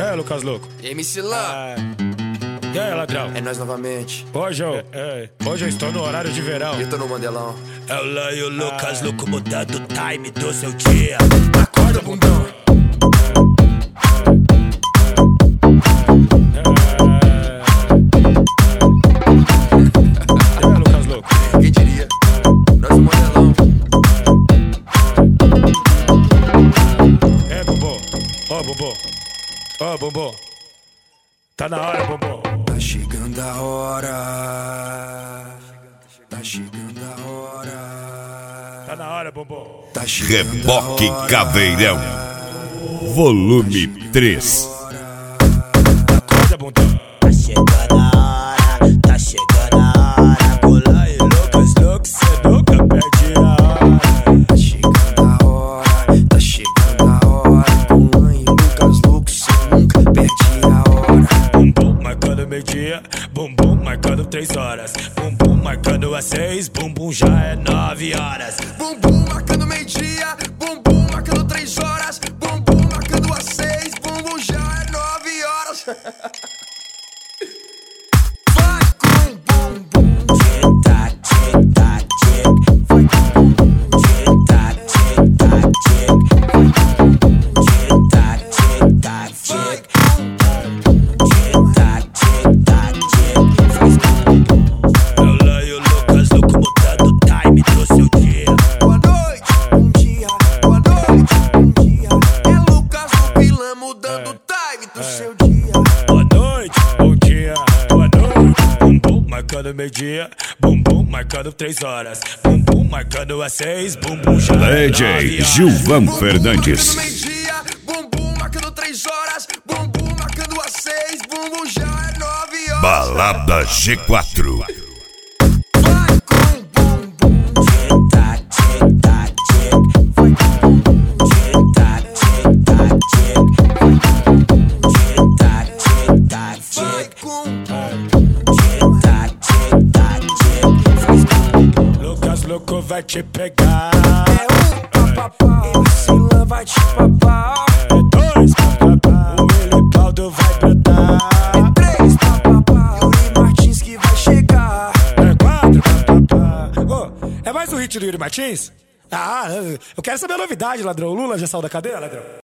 É, Lucas Louco. MC Lan. E aí, ladrão? É nós novamente. Hoje eu estou no horário de verão. Eu tô no Mandelão. É o Lan e o Lucas Louco mudando o time do seu dia. Acorda, bundão. É, Lucas Louco. Quem diria? Nós no Mandelão. É, Bumbum. Ó, Bumbum. Ó, Bumbum. Tá na hora, Bumbum. Tá chegando a hora. Tá chegando a hora. Tá na hora, Bumbum. Tá chegando Reboque a hora. Caveirão, volume 3. Acorda, bundão. Tá chegando a hora, tá chegando a hora. Com Lan e Lucas Louco, cê nunca perde a hora. Tá chegando a hora. Tá chegando a hora. Com Lan e Lucas Louco, cê nunca perde a hora. Bumbum marcando meio-dia, bumbum marcando 3 horas. Bumbum marcando às 6, bumbum já é 9 horas. Bumbum marcando meio-dia, bumbum marcando 3 horas, bumbum marcando às 6, bumbum já é 9 horas. Vai com bumbum. Tic-tac, tic-tac, tic. Vai com bumbum. Tic-tac, tic-tac, tic. Tic-tac, tic-tac, Vai tic. com bumbum. Tic-tac, tic-tac, tic. Faz com bumbum. É o Lan e o Lucas Louco mudando o time do seu dia. Boa noite, bom dia, boa noite, bom dia. É Lucas Louco e Lan mudando o time do seu dia. Boa noite, bom dia, boa noite. Bumbum marcando meio-dia, bumbum marcando 3 horas. Bumbum marcando às 6, bumbum já é 9 DJ horas. Gilvan Bumbum Fernandes. marcando meio-dia, bumbum marcando 3 horas, bumbum marcando às 6, bumbum já é 9 horas. Balada G4. Vai com bumbum. Tic-tac, tic-tac, tic. Vai com bumbum. Tic-tac, tic-tac, tic. Vai com bumbum. Tic-tac, tic-tac, Vai tic. com Tic-tac, tic-tac, tic. Faz com bumbum. Lucas Louco vai te pegar. É um papapá, MC Lan vai te papar. É 2 papapá. O Elibaldo vai brotar. É 3 papapá, Yuri Martins que vai chegar. É 4 papapá. Ô, é mais um hit do Yuri Martins? Ah, eu quero saber a novidade, ladrão. O Lula já saiu da cadeia, ladrão?